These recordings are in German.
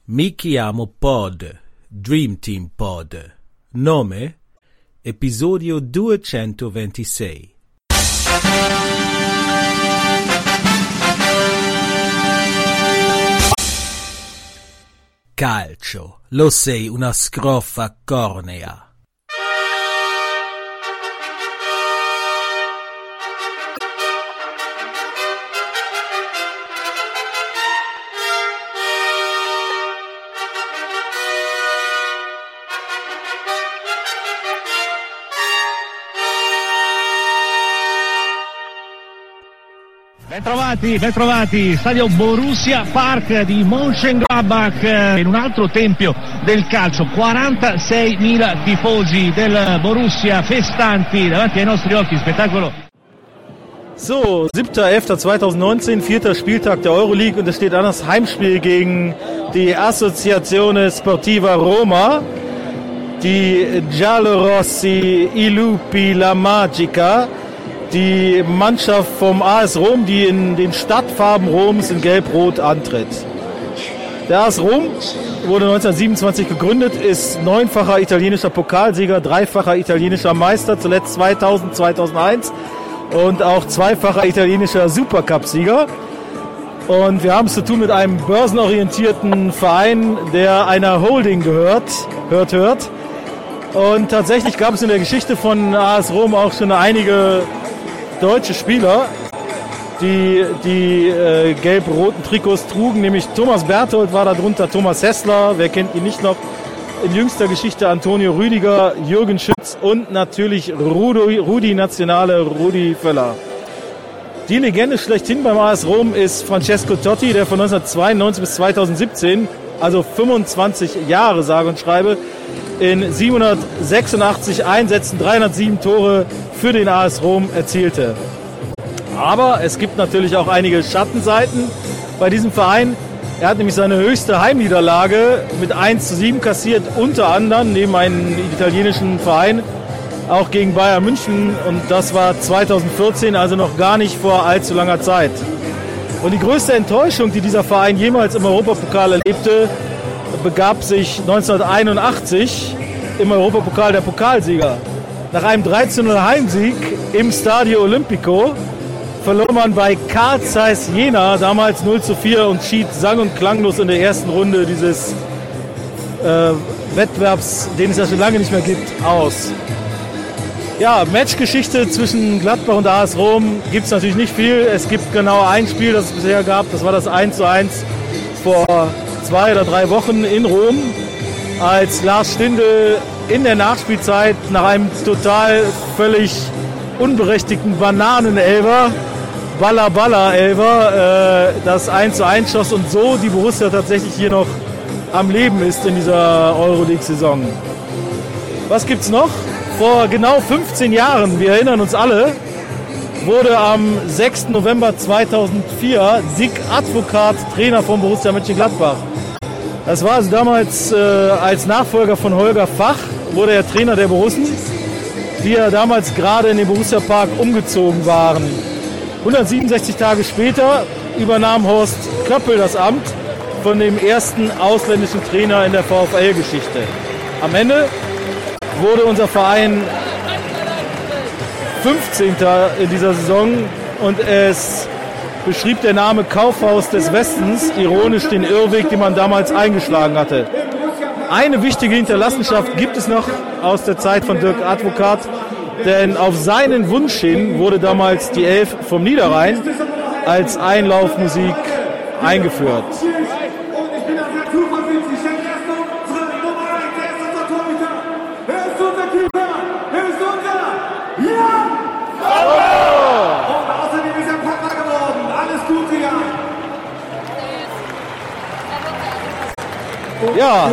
Mi chiamo Pod, Dream Team Pod. Nome, episodio 226. Calcio, lo sei una scroffa cornea. Bentrovati, stadio Borussia Park di Mönchengladbach, in un altro tempio del calcio, 46.000 tifosi del Borussia festanti davanti ai nostri occhi, spettacolo. So, 7.11.2019, 4. Spieltag der Euroleague und es steht an das Heimspiel gegen die Associazione Sportiva Roma, die Giallorossi, i Lupi, la Magica, die Mannschaft vom AS Rom, die in den Stadtfarben Roms in Gelb-Rot antritt. Der AS Rom wurde 1927 gegründet, ist 9-facher italienischer Pokalsieger, 3-facher italienischer Meister, zuletzt 2000, 2001 und auch 2-facher italienischer Supercup-Sieger. Und wir haben es zu tun mit einem börsenorientierten Verein, der einer Holding gehört. Und tatsächlich gab es in der Geschichte von AS Rom auch schon einige deutsche Spieler, die gelb-roten Trikots trugen, nämlich Thomas Berthold war darunter, Thomas Hessler, wer kennt ihn nicht noch, in jüngster Geschichte Antonio Rüdiger, Jürgen Schütz und natürlich Rudi Nationale, Rudi Völler. Die Legende schlechthin beim AS Rom ist Francesco Totti, der von 1992 bis 2017, also 25 Jahre sage und schreibe, in 786 Einsätzen 307 Tore für den AS Rom erzielte. Aber es gibt natürlich auch einige Schattenseiten bei diesem Verein. Er hat nämlich seine höchste Heimniederlage mit 1:7 kassiert, unter anderem neben einem italienischen Verein auch gegen Bayern München, und das war 2014, also noch gar nicht vor allzu langer Zeit. Und die größte Enttäuschung, die dieser Verein jemals im Europapokal erlebte, begab sich 1981 im Europapokal der Pokalsieger. Nach einem 13:0 Heimsieg im Stadio Olimpico verlor man bei Carl Zeiss Jena damals 0:4 und schied sang- und klanglos in der ersten Runde dieses Wettbewerbs, den es ja schon lange nicht mehr gibt, aus. Ja, Matchgeschichte zwischen Gladbach und AS Rom gibt es natürlich nicht viel. Es gibt genau ein Spiel, das es bisher gab. Das war das 1:1 vor 2 oder 3 Wochen in Rom, als Lars Stindl in der Nachspielzeit nach einem total völlig unberechtigten Bananenelfer, Balla-Balla-Elfer, das 1:1 schoss und so die Borussia tatsächlich hier noch am Leben ist in dieser Euroleague-Saison. Was gibt's noch? Vor genau 15 Jahren, wir erinnern uns alle, wurde am 6. November 2004 Dick Advokat Trainer von Borussia Mönchengladbach. Das war also damals als Nachfolger von Holger Fach, wurde er Trainer der Borussen, die ja damals gerade in den Borussia Park umgezogen waren. 167 Tage später übernahm Horst Köppel das Amt von dem ersten ausländischen Trainer in der VfL-Geschichte. Am Ende wurde unser Verein 15. in dieser Saison und es beschrieb der Name Kaufhaus des Westens ironisch den Irrweg, den man damals eingeschlagen hatte. Eine wichtige Hinterlassenschaft gibt es noch aus der Zeit von Dirk Advokat, denn auf seinen Wunsch hin wurde damals die Elf vom Niederrhein als Einlaufmusik eingeführt. Ja,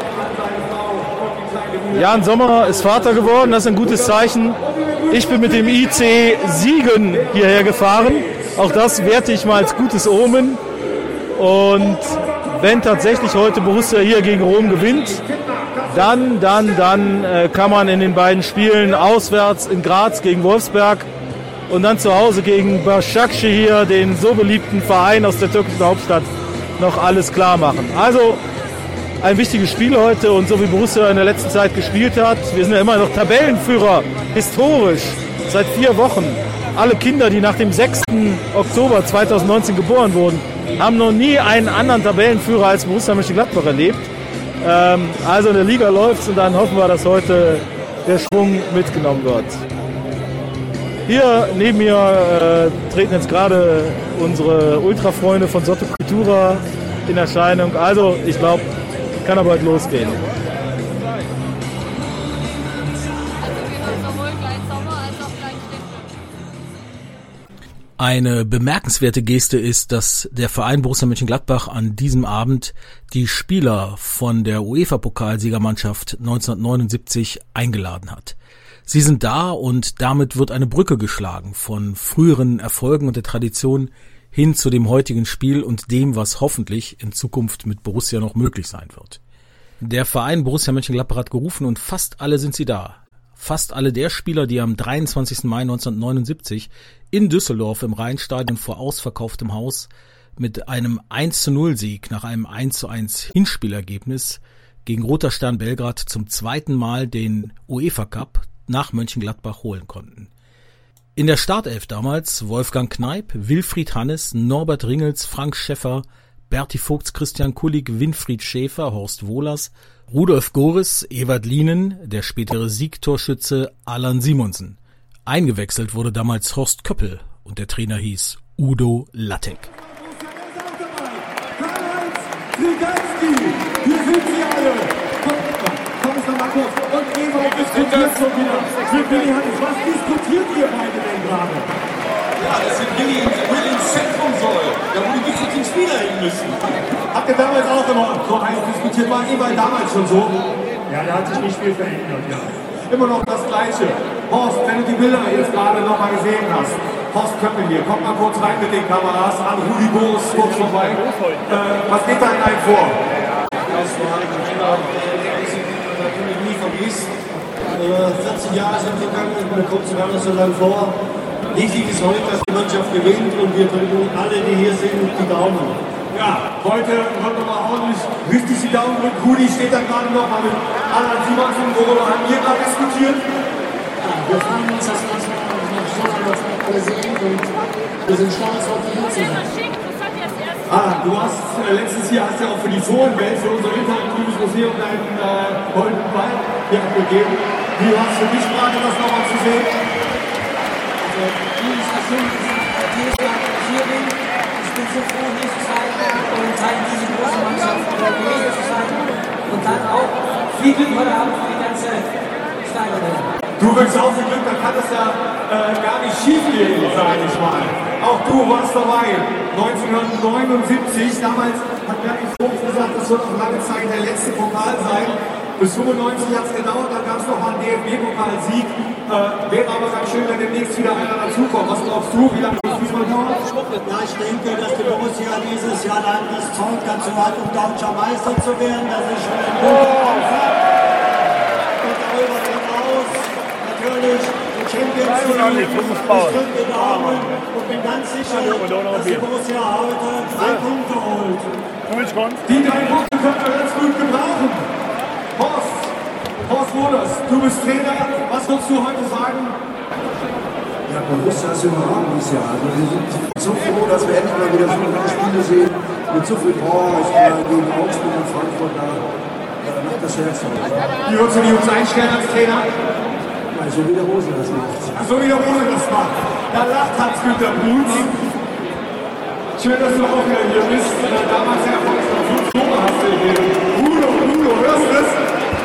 Jan Sommer ist Vater geworden, das ist ein gutes Zeichen. Ich bin mit dem IC Siegen hierher gefahren. Auch das werte ich mal als gutes Omen. Und wenn tatsächlich heute Borussia hier gegen Rom gewinnt, dann kann man in den beiden Spielen auswärts in Graz gegen Wolfsberg und dann zu Hause gegen Başakşehir, den so beliebten Verein aus der türkischen Hauptstadt, noch alles klar machen. Also ein wichtiges Spiel heute und so wie Borussia in der letzten Zeit gespielt hat, wir sind ja immer noch Tabellenführer, historisch, seit 4 Wochen. Alle Kinder, die nach dem 6. Oktober 2019 geboren wurden, haben noch nie einen anderen Tabellenführer als Borussia Mönchengladbach erlebt. Also in der Liga läuft's und dann hoffen wir, dass heute der Schwung mitgenommen wird. Hier neben mir treten jetzt gerade unsere Ultrafreunde von Sotto Cultura in Erscheinung. Also ich glaube, kann aber bald losgehen. Eine bemerkenswerte Geste ist, dass der Verein Borussia Mönchengladbach an diesem Abend die Spieler von der UEFA-Pokalsiegermannschaft 1979 eingeladen hat. Sie sind da und damit wird eine Brücke geschlagen von früheren Erfolgen und der Tradition hin zu dem heutigen Spiel und dem, was hoffentlich in Zukunft mit Borussia noch möglich sein wird. Der Verein Borussia Mönchengladbach hat gerufen und fast alle sind sie da. Fast alle der Spieler, die am 23. Mai 1979 in Düsseldorf im Rheinstadion vor ausverkauftem Haus mit einem 1:0-Sieg nach einem 1:1 Hinspielergebnis gegen Roter Stern Belgrad zum zweiten Mal den UEFA Cup nach Mönchengladbach holen konnten. In der Startelf damals Wolfgang Kneip, Wilfried Hannes, Norbert Ringels, Frank Schäffer, Berti Vogts, Christian Kullig, Winfried Schäfer, Horst Wohlers, Rudolf Goris, Ewald Lienen, der spätere Siegtorschütze Alan Simonsen. Eingewechselt wurde damals Horst Köppel und der Trainer hieß Udo Lattek. Hier sind sie alle. Komm es nochmal kurz. Und Ewald diskutiert schon wieder. Mit Willi Hannes. Was diskutiert ihr beide denn gerade? Ja, dass Willi ins Zentrum soll. Da wo die wichtigen Spieler hin müssen. Habt ihr damals auch immer so heiß diskutiert? War Ewald damals schon so? Ja, da hat sich nicht viel verändert. Ja. Immer noch das Gleiche. Horst, wenn du die Bilder jetzt gerade noch mal gesehen hast. Horst Köppel hier, kommt mal kurz rein mit den Kameras. An Rudi Boris kurz vorbei. Was geht da in einem vor? Das war ein Trainer, natürlich nie vergisst. 40 Jahre sind gegangen und man kommt sich gar nicht so lange vor. Wichtig ist heute, dass die Mannschaft gewinnt und wir drücken alle, die hier sind, die Daumen. Ja, heute wird nochmal ordentlich richtig die Daumen drücken. Rudi steht da gerade noch mal mit Alan Simonsen, worüber haben wir gerade diskutiert? Ja, wir freuen uns, dass wir uns noch so lange alle sehen und wir sind stolz auf die Hitze. Du hast letztes Jahr hast ja auch für die Fohlenwelt, für unser interaktives Museum deinen goldenen Ball hier abgegeben. Wie war es für dich gerade, das nochmal zu sehen? Also, wie ich das schon gesagt habe, dieses Jahr, wenn ich hier bin, ich bin so froh, hier zu sein und Teil dieser großen Mannschaft gewesen zu sein und dann auch viel Glück heute Abend für die ganze Steigerung. Du wünschst auch viel Glück, dann kann das ja gar nicht schief gehen, sage ich mal. Auch du warst dabei, 1979, damals hat Berti Vogts gesagt, das wird noch lange Zeit der letzte Pokal sein. Bis 95 hat es gedauert, dann gab es noch mal einen DFB-Pokalsieg. Wäre aber ganz schön, wenn demnächst wieder einer dazukommt. Was glaubst du, wie lange das diesmal dauert? Ja, ich denke, dass die Borussia dieses Jahr dann das Zeug dazu hat, um deutscher Meister zu werden. Das ist schon ein guter Anfang. Und darüber hinaus natürlich die Champions League. Ich drücke die Daumen und bin ganz sicher, dass die Borussia heute 3 Punkte holt. Die 3 Punkte können wir ganz gut gebrauchen. Horst Wohlers, du bist Trainer. Was würdest du heute sagen? Ja, Borussia ist überragend dieses Jahr. Also wir sind so froh, dass wir endlich mal wieder so viele Spiele sehen. Mit so viel Power. Ich war gegen Augsburg und Frankfurt da. Macht das Herz auf. Wie würdest du die Jungs einstellen als Trainer? Ja, so wie der Rose das macht. Ach, so wie der Rose das macht. Da lacht Hans-Günter Bruns. Schön, dass du auch wieder hier bist. Damals ja von 5 Tore hast du gegeben. Udo, hörst du das?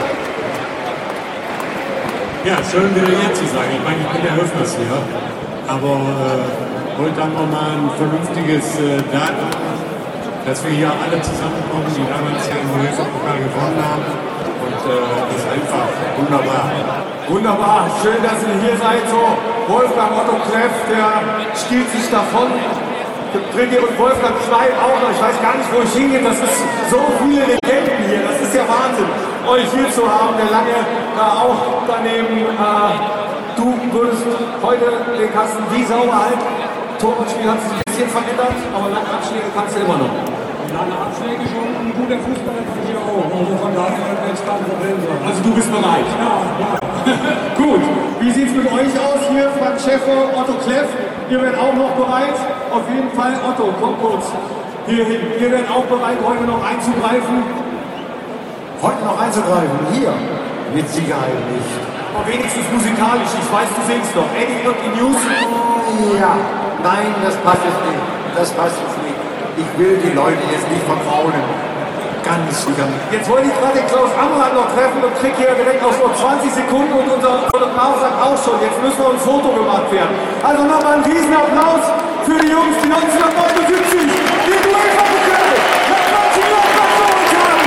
Ja, schön wieder hier zu sein. Ich meine, ich bin der Öfters hier. Aber heute haben wir mal ein vernünftiges Datum, dass wir hier alle zusammenkommen, die damals ja im UEFA-Pokal gewonnen haben. Und das ist einfach wunderbar. Wunderbar, schön, dass ihr hier seid. So, Wolfgang Otto Kleff, der stiehlt sich davon. Und Wolfgang Schleib auch noch. Ich weiß gar nicht, wo ich hingehe. Das ist so viele Legenden hier. Das ist ja Wahnsinn, euch hier zu haben, der lange auch daneben. Du würdest heute den Kasten wie sauber halten. Torwartspiel hat sich ein bisschen verändert, aber lange Abschläge kannst du immer noch. Lange Abschläge schon, ein guter Fußballer kann ich auch. Also von daher wird es kein Problem sein. Also du bist bereit? Ja. Gut. Wie sieht es mit euch aus hier? Frank Schäfer, Otto Kleff. Ihr werdet auch noch bereit? Auf jeden Fall. Otto, komm kurz hier hin. Ihr werdet auch bereit, heute noch einzugreifen? Heute noch einzugreifen? Hier? Mit Sicherheit nicht. Aber wenigstens musikalisch. Ich weiß, du singst doch. Eddie Irky News. Ja, nein, das passt jetzt nicht. Das passt jetzt nicht. Ich will die Leute jetzt nicht vergraulen. Ganz sicher nicht. Jetzt wollte ich gerade den Klaus Amrad noch treffen und krieg hier direkt aus nur 20 Sekunden und unser Fotograf sagt auch schon, jetzt müssen wir ein Foto gemacht werden. Also nochmal einen riesen Applaus für die Jungs, die 1979 den UEFA-Pokal nach Mönchengladbach geholt haben.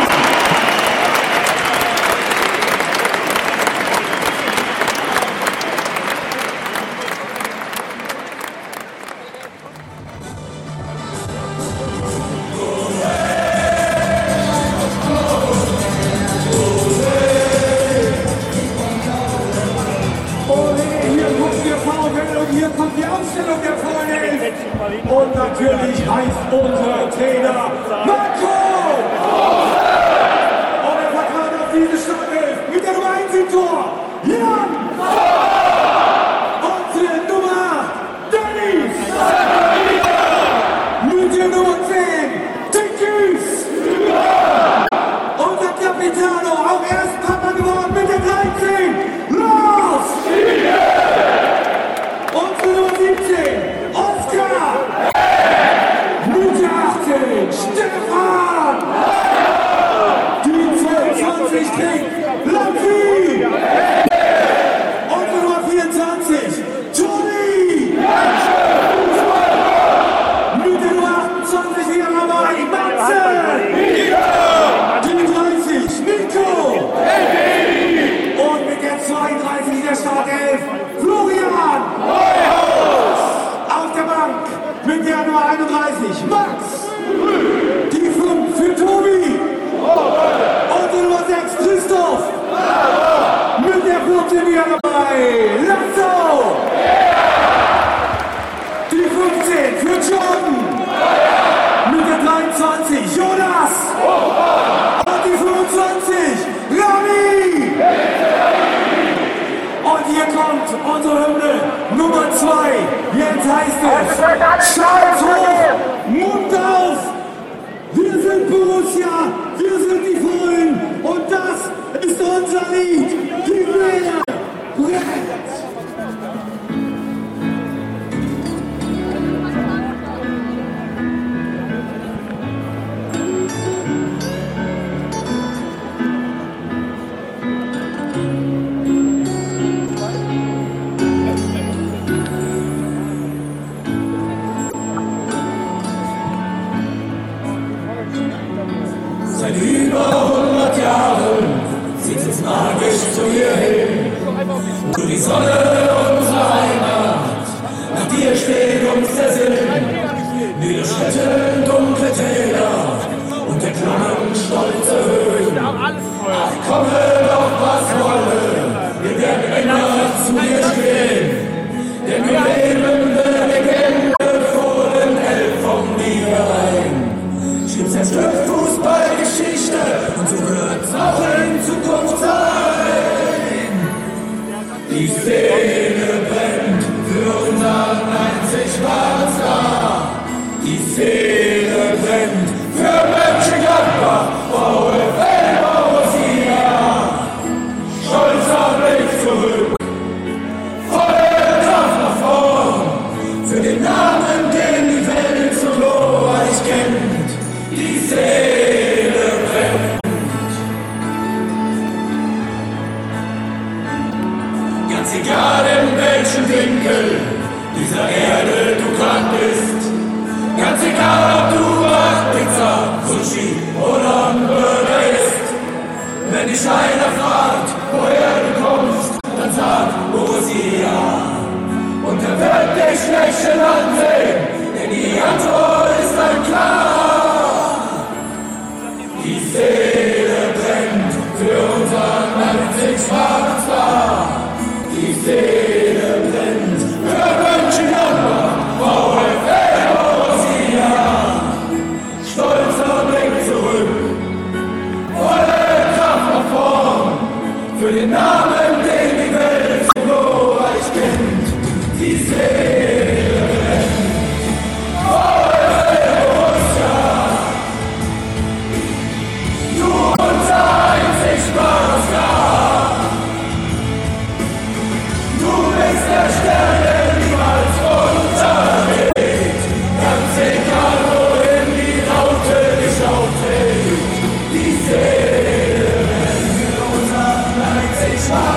Und natürlich heißt unser Trainer Marco! Und er vertraut auf diese Startelf mit der Nummer 1 im Tor, Jan! Unsere Nummer 8, Dennis! Mit der Nummer 10, Tinkis! Unser Capitano, auch erst Papa geworden mit der 13, Lars! Unsere Nummer 17, Oskar! Mit der 18, Stefan! Die 22 trägt Lampi! Unsere Nummer 24, Toni! Mit der Nummer 28 wieder dabei, Matze! Die 30, Nico! Und mit der 32 der Startelf, Florian! Auf der Bank mit der Nummer 31, Max! Die 5 für Tobi! Und die Nummer 6, Christoph! Mit der 14 wieder dabei, Lasso! Die 15 für John! Mit der 23, Jonas! Und die 25, Rami! Und hier kommt unsere Hymne Nummer 2. Jetzt heißt es Schalt hoch, Mund auf. Wir sind Borussia, wir sind die Fohlen und das ist unser Lied. Die Welle brennt. Seit über 100 Jahren zieht es magisch zu ihr hin. Nur die Sonne unserer Heimat, nach dir steht uns der Sinn. Wir schritten dunkle Täler und erklimmen stolze Höhen. Ach, komme doch was wolle, wir werden immer zu dir stehen. Denn wir leben der Legende vor den Elf vom Niederrhein. Schrieb sein Stück Fußballgeschichte und so wird's auch in Zukunft sein. Die Szene brennt für unseren einzig wahren Star. Die Szene brennt für Mönchengladbach, VfL Borussia. Stolzer Blick zurück, volle Kraft nach vorn, für den Namen, den die Welt so glorreich kennt. Die Seele brennt. Ganz egal in welchem Winkel dieser Erde du grad bist. Ganz egal ob du Pizza, Sushi oder Burger isst. Wenn dich einer fragt, woher du kommst, dann sag Borussia. Und er wird dich lächeln ansehen, denn die Antwort ist dann klar. Die Seele brennt für unseren einzig wahren Star. Die Seele brennt für Mönchengladbach, VfL Borussia. Stolzer den Namen, den die Welt so glorreich kennt, die Seele brennt. VfL Borussia, du unser einzigbarer Star. Du bist der Stern, der niemals untergeht, ganz egal wohin die Raute geschaut trägt, die Seele brennt, unser einzigbarer Star.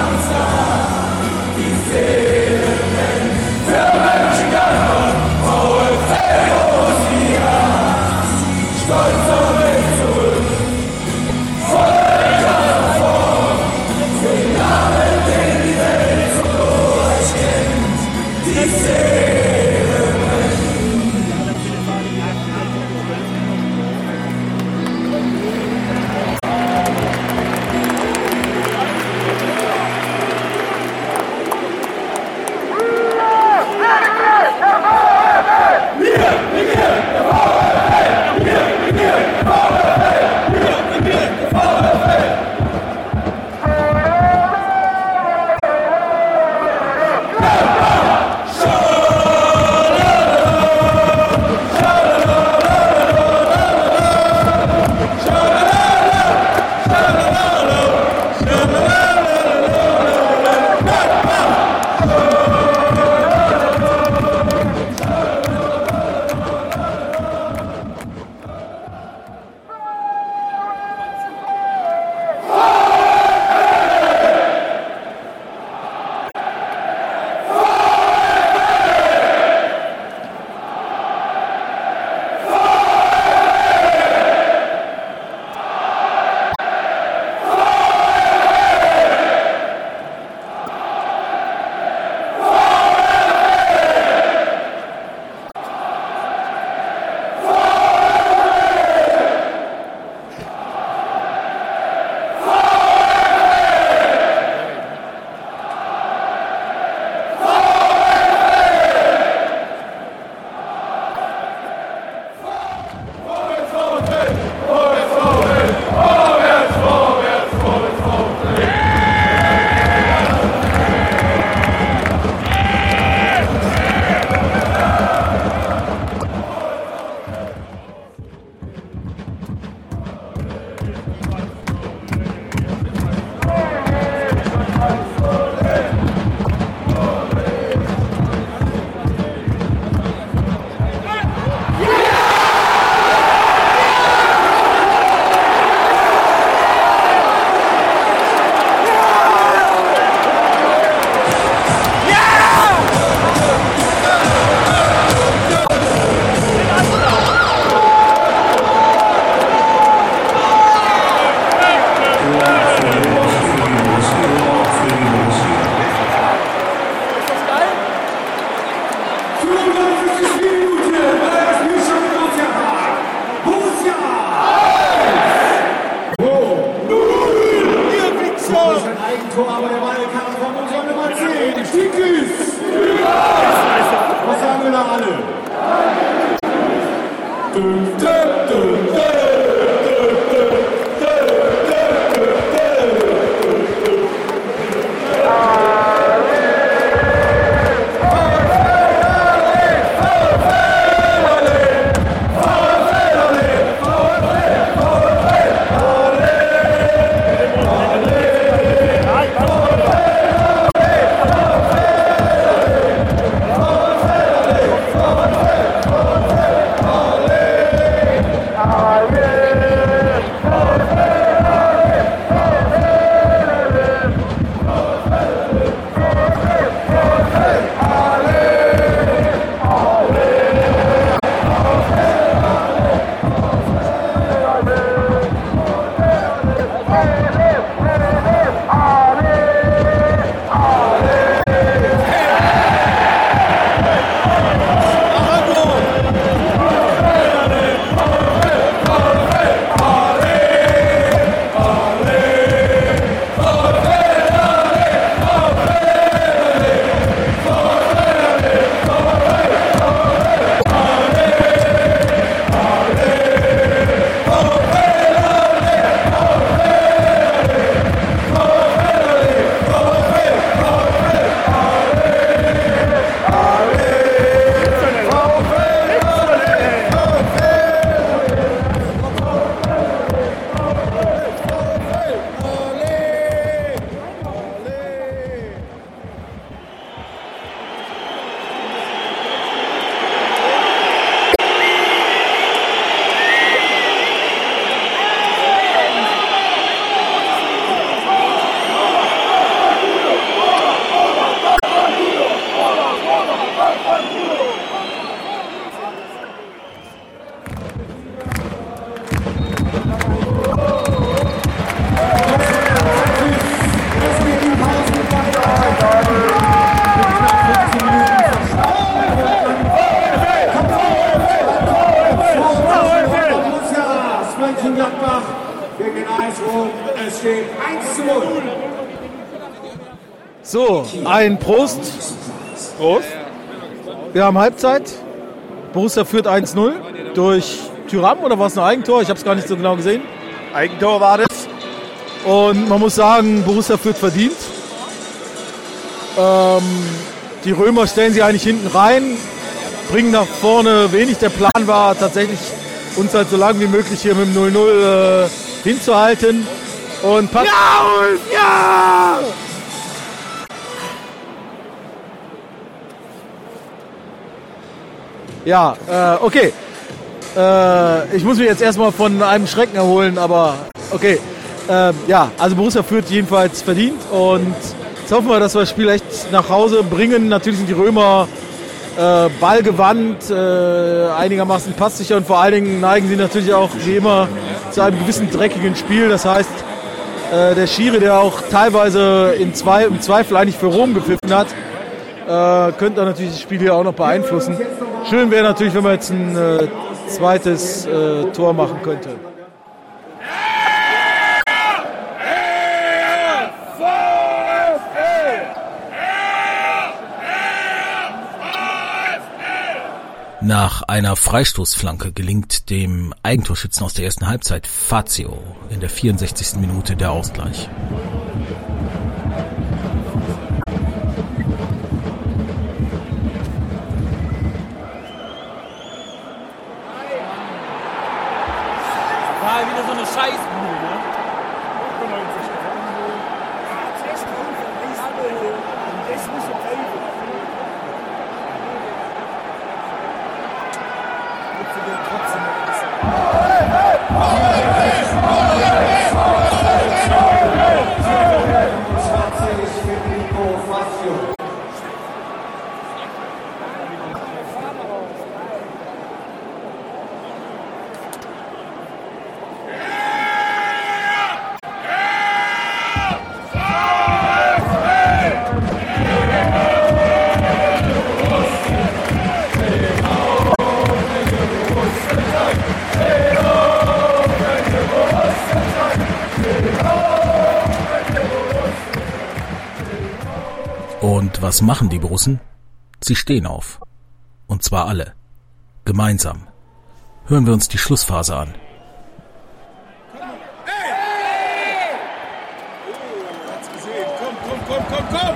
Es steht 1:0. So, ein Prost. Prost. Wir haben Halbzeit. Borussia führt 1:0 durch Thuram, oder war es ein Eigentor? Ich habe es gar nicht so genau gesehen. Eigentor war das. Und man muss sagen, Borussia führt verdient. Die Römer stellen sie eigentlich hinten rein, bringen nach vorne wenig. Der Plan war tatsächlich, uns halt so lange wie möglich hier mit dem 0:0 hinzuhalten. Und ja, Ulf, ja! Ja, okay. Ich muss mich jetzt erstmal von einem Schrecken erholen, aber okay. Ja, also Borussia führt jedenfalls verdient und jetzt hoffen wir, dass wir das Spiel echt nach Hause bringen. Natürlich sind die Römer ballgewandt, einigermaßen passsicher und vor allen Dingen neigen sie natürlich auch wie immer zu einem gewissen dreckigen Spiel. Das heißt, der Schiri, der auch teilweise im Zweifel eigentlich für Rom gepfiffen hat, könnte natürlich das Spiel hier auch noch beeinflussen. Schön wäre natürlich, wenn man jetzt ein zweites Tor machen könnte. Nach einer Freistoßflanke gelingt dem Eigentorschützen aus der ersten Halbzeit Fazio in der 64. Minute der Ausgleich. War wieder so eine Scheißbude, ne? Und was machen die Borussen? Sie stehen auf. Und zwar alle. Gemeinsam. Hören wir uns die Schlussphase an. Komm!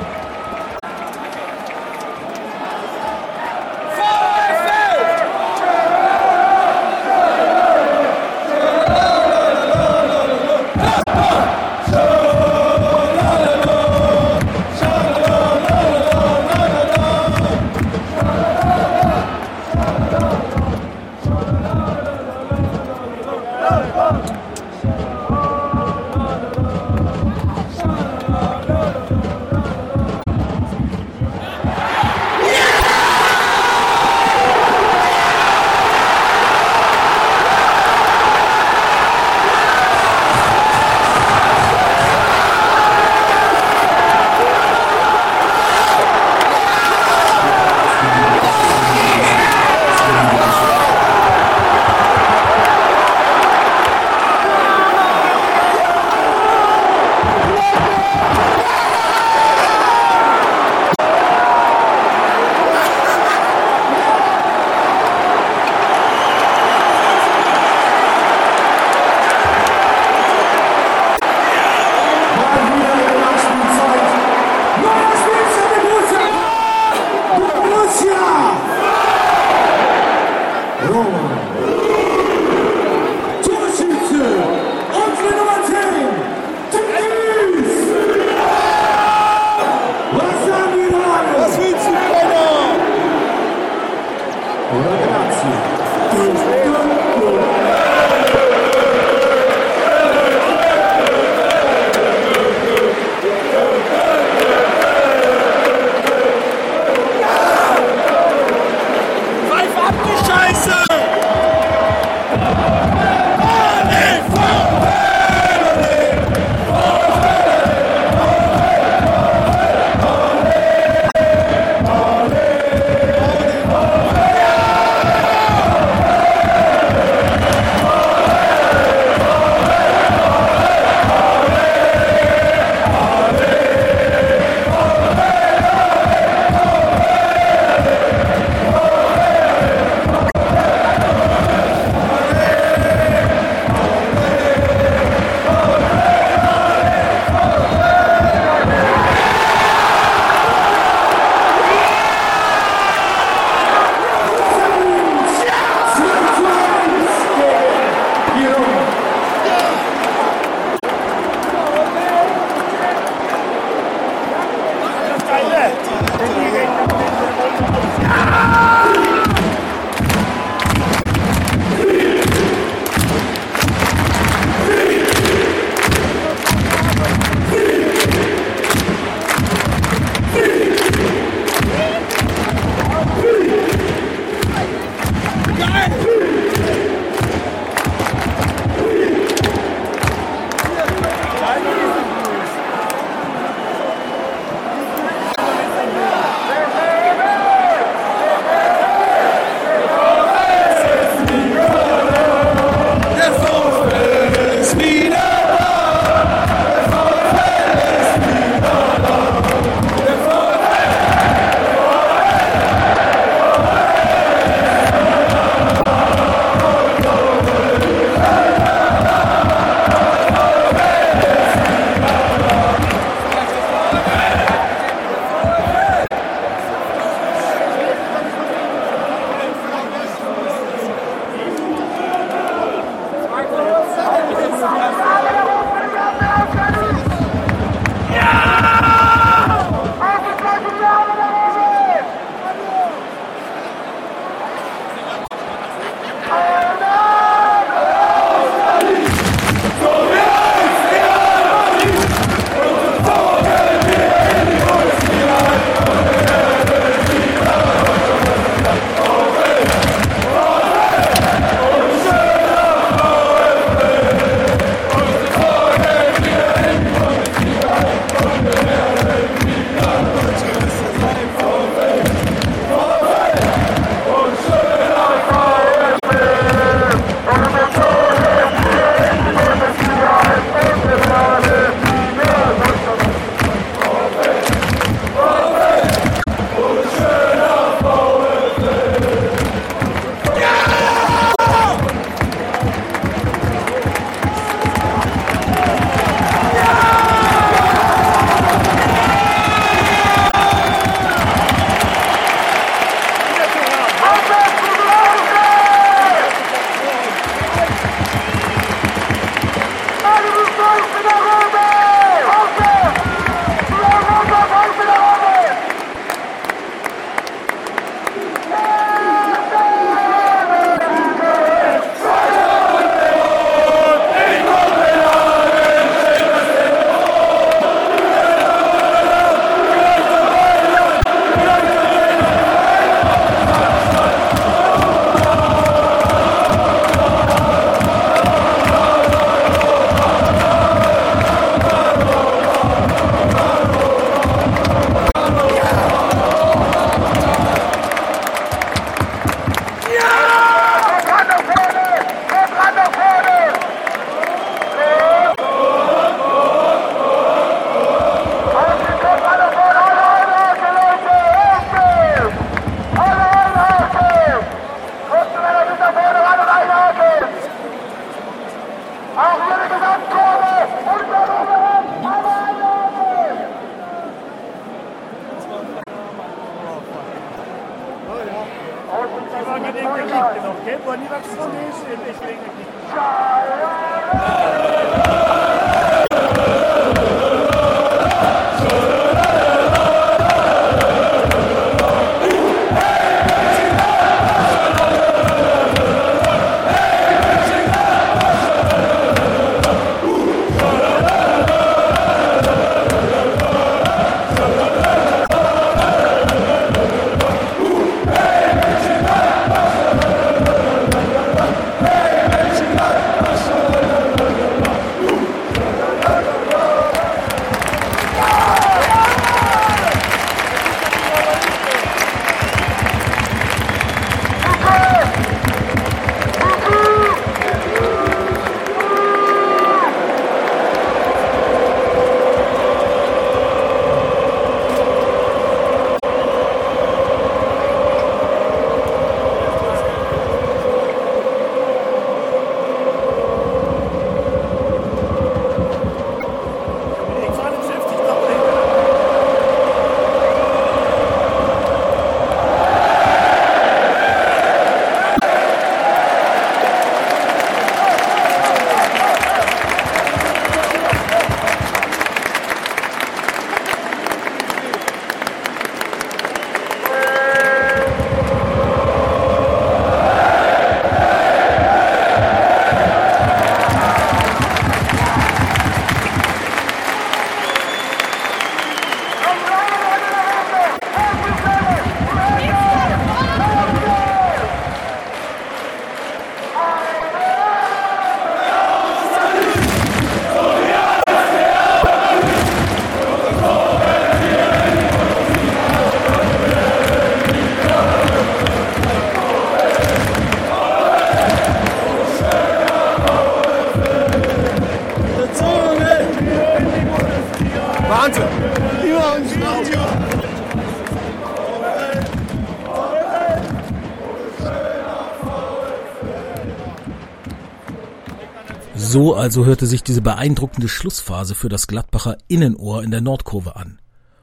So also hörte sich diese beeindruckende Schlussphase für das Gladbacher Innenohr in der Nordkurve an.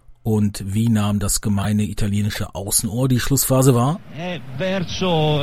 Und wie nahm das gemeine italienische Außenohr die Schlussphase wahr? Verso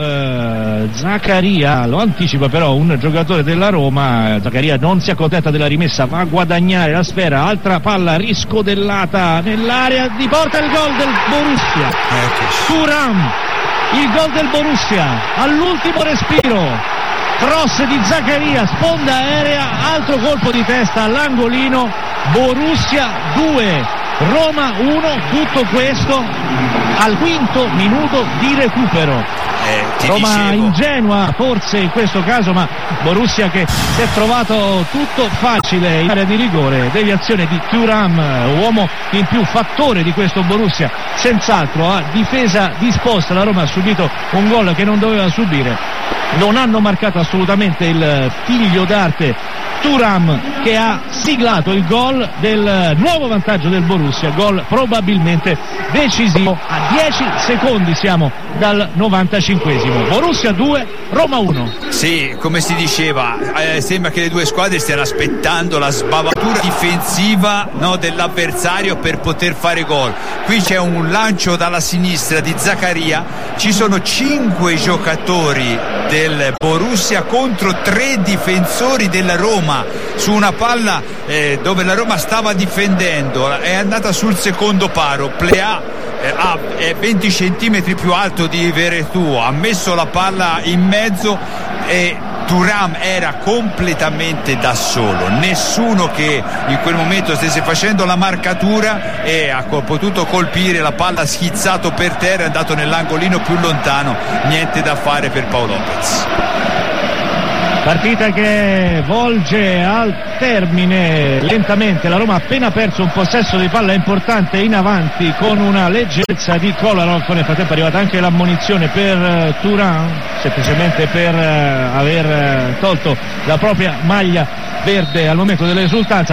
Zaccaria, lo anticipa però un giocatore della Roma. Zaccaria non si accontenta della rimessa, va a guadagnare la sfera, altra palla riscodellata nell'area di porta, il gol del Borussia. Thuram, il gol del Borussia all'ultimo respiro. Cross di Zaccaria, sponda aerea, altro colpo di testa all'angolino. Borussia 2, Roma 1, tutto questo al quinto minuto di recupero. Roma ingenua forse in questo caso, ma Borussia che si è trovato tutto facile in area di rigore. Deviazione di Thuram, uomo in più, fattore di questo Borussia, senz'altro a difesa disposta. La Roma ha subito un gol che non doveva subire. Non hanno marcato assolutamente il figlio d'arte Thuram, che ha siglato il gol del nuovo vantaggio del Borussia, gol probabilmente decisivo. A 10 secondi siamo dal 95esimo. Borussia 2, Roma 1. Sì, come si diceva, sembra che le due squadre stiano aspettando la sbavatura difensiva, no, dell'avversario per poter fare gol. Qui c'è un lancio dalla sinistra di Zaccaria, ci sono 5 giocatori del Borussia contro 3 difensori della Roma su una palla dove la Roma stava difendendo, è andata sul secondo paro. Plea è 20 centimetri più alto di Veretout, ha messo la palla in mezzo e Thuram era completamente da solo, nessuno che in quel momento stesse facendo la marcatura, e ha potuto colpire, la palla schizzato per terra, è andato nell'angolino più lontano, niente da fare per Pau Lopez. Partita che volge al termine lentamente. La Roma ha appena perso un possesso di palla importante in avanti con una leggerezza di Kolarov. Nel frattempo è arrivata anche l'ammonizione per Thuram, semplicemente per aver tolto la propria maglia verde al momento dell'esultanza.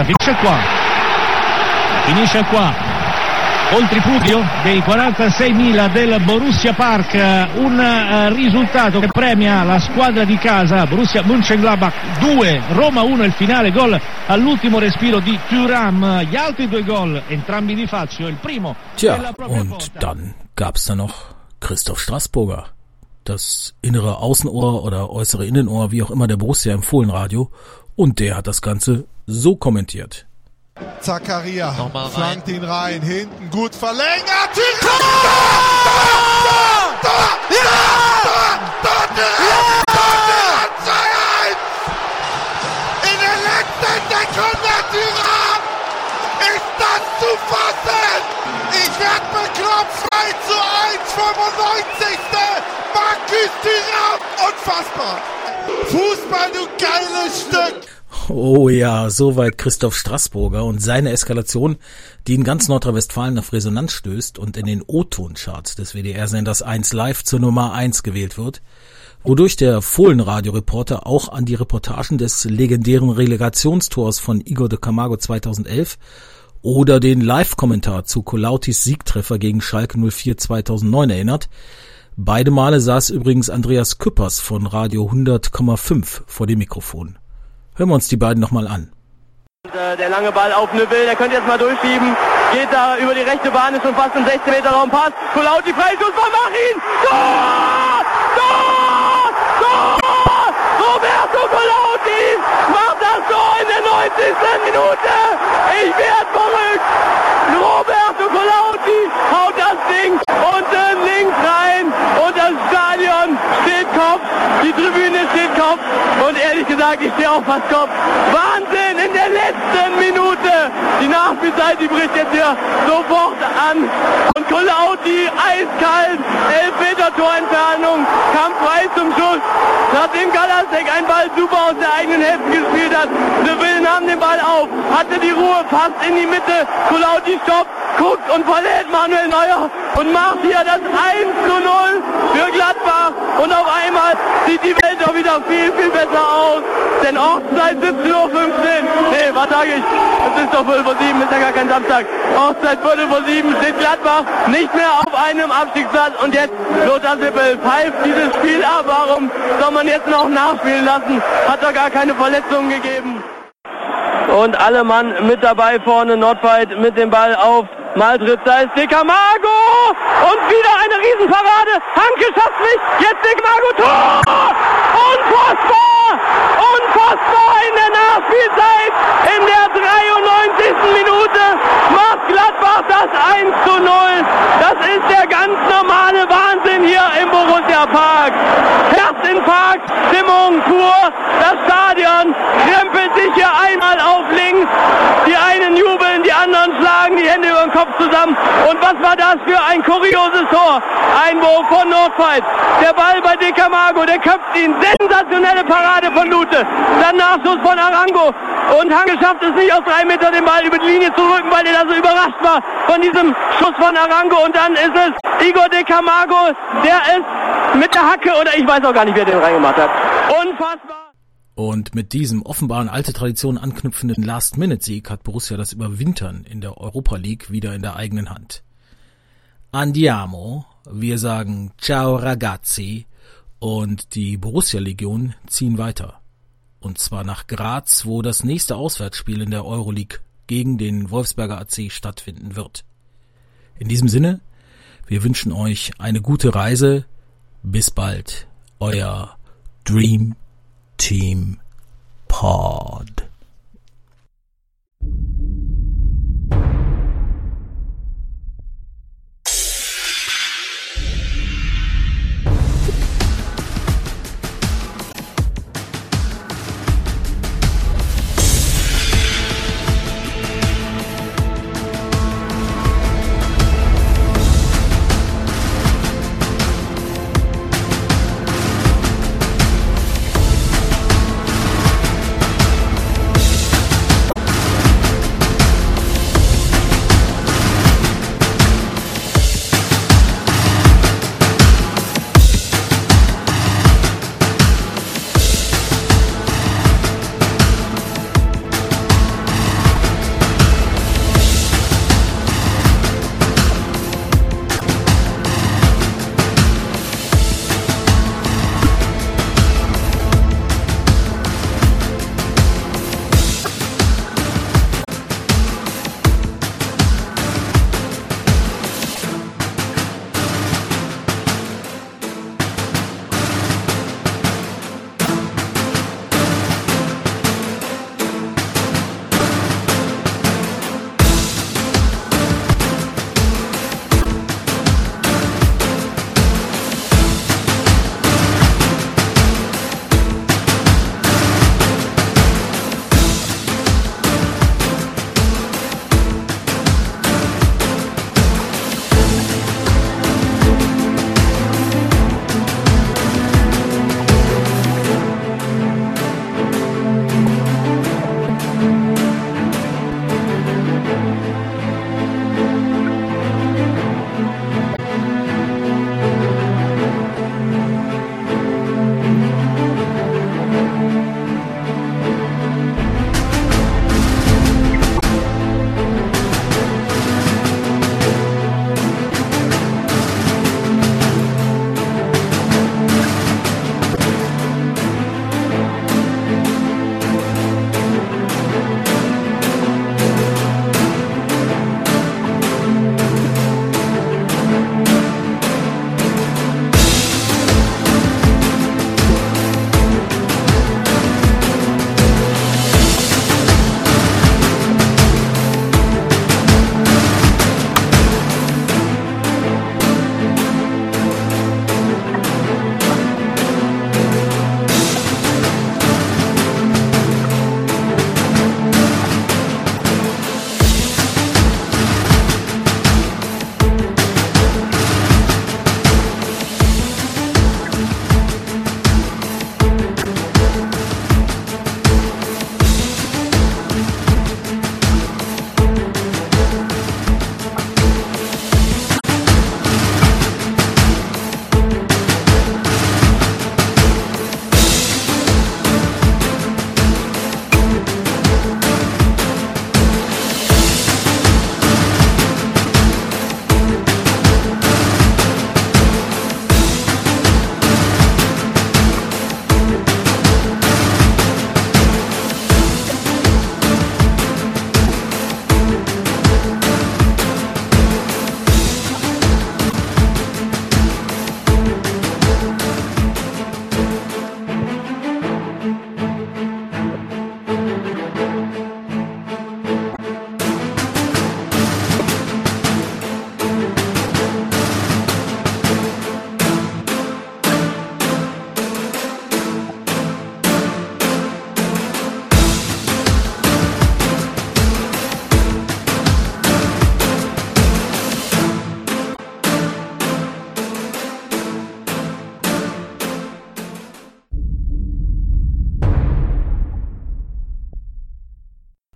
Finisce qua. Col tripudio dei 46.000 del Borussia Park, un risultato che premia la squadra di casa. Borussia Mönchengladbach 2, Roma 1 il finale, gol all'ultimo respiro di Thuram. Gli altri 2 gol, entrambi di Fazio, il primo Tja, und dann gab's da noch Christoph Straßburger. das innere Außenohr oder äußere Innenohr, wie auch immer, der Borussia im Fohlenradio. Und der hat das Ganze so kommentiert. Zakaria flankt ihn rein, hinten gut verlängert. In der letzten Sekunde Thuram! Ist das zu fassen? Ich werd bekloppt, 2:1, 95. Marcus Thuram, unfassbar! Fußball, du geiles Stück! Oh ja, soweit Christoph Straßburger und seine Eskalation, die in ganz Nordrhein-Westfalen auf Resonanz stößt und in den O-Ton-Charts des WDR-Senders 1 Live zur Nummer 1 gewählt wird, wodurch der Fohlenradio-Reporter auch an die Reportagen des legendären Relegationstors von Igor de Camargo 2011 oder den Live-Kommentar zu Kolautis Siegtreffer gegen Schalke 04 2009 erinnert. Beide Male saß übrigens Andreas Küppers von Radio 100,5 vor dem Mikrofon. Hören wir uns die beiden nochmal an. Der lange Ball auf Neuville, der könnte jetzt mal durchschieben. Geht da über die rechte Bahn, ist schon fast im 16-Meter-Raum. Pass, Kolauti, Freischuss von Machin. Tor! Tor! Tor! Roberto Kolauti macht das Tor in der 90. Minute. Ich werd verrückt. Roberto Kolauti haut das Ding unten links rein und das Stadion steht Kopf. Die Tribüne steht Kopf und ehrlich gesagt, ich stehe auch fast Kopf. Wahnsinn in der letzten Minute. Die Nachspielzeit, die bricht jetzt hier sofort an. Und Kolauti eiskalt, 11 Meter Torentfernung, kam frei zum Schuss. Nachdem Galasek einen Ball super aus der eigenen Hälfte gespielt hat. Neuville nahm den Ball auf, hatte die Ruhe fast in die Mitte. Kolauti stoppt, guckt und verlädt Manuel Neuer und macht hier das 1:0 für Gladbach. Und auf einmal sieht die Welt doch wieder viel, viel besser aus. Denn Ortszeit 17:15 Uhr. Nee, was sage ich? Es ist doch 5:07, ist ja gar kein Samstag. Ortszeit 5:07 steht Gladbach nicht mehr auf einem Abstiegsplatz. Und jetzt Lothar Sippel pfeift dieses Spiel ab. Warum soll man jetzt noch nachspielen lassen? Hat doch gar keine Verletzungen gegeben. Und alle Mann mit dabei vorne, Nordfight mit dem Ball auf Maltritz, da ist De Camargo und wieder eine Riesenparade, Hanke schafft nicht, jetzt De Camargo, Tor! Unfassbar! Unfassbar in der Nachspielzeit, in der 93. Minute macht Gladbach das 1:0. Das ist der ganz normale Wahnsinn hier im Borussia Park. Herzinfarkt, Stimmung pur, das Stadion krempelt sich hier einmal auf links, die einen jubeln, die anderen schlagen die Hände über den Kopf zusammen. Und was war das für ein kurioses Tor? Einwurf von Nordfight, der Ball bei De Camargo, der köpft ihn, sensationelle Parade von Lute, dann Nachschuss von Arango und Hanke schafft es nicht aus 3 Metern den Ball über die Linie zu rücken, weil er da so überrascht war von diesem Schuss von Arango und dann ist es Igor De Camargo, der es mit der Hacke oder ich weiß auch gar nicht, wer den reingemacht hat. Unfassbar. Und mit diesem offenbar an alte Tradition anknüpfenden Last-Minute-Sieg hat Borussia das Überwintern in der Europa League wieder in der eigenen Hand. Andiamo, wir sagen Ciao ragazzi und die Borussia-Legion ziehen weiter. Und zwar nach Graz, wo das nächste Auswärtsspiel in der Euroleague gegen den Wolfsberger AC stattfinden wird. In diesem Sinne, wir wünschen euch eine gute Reise. Bis bald, euer Dream Team Pod.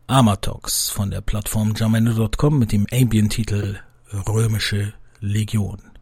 Amatox von der Plattform jamendo.com mit dem Ambient-Titel Römische Legion.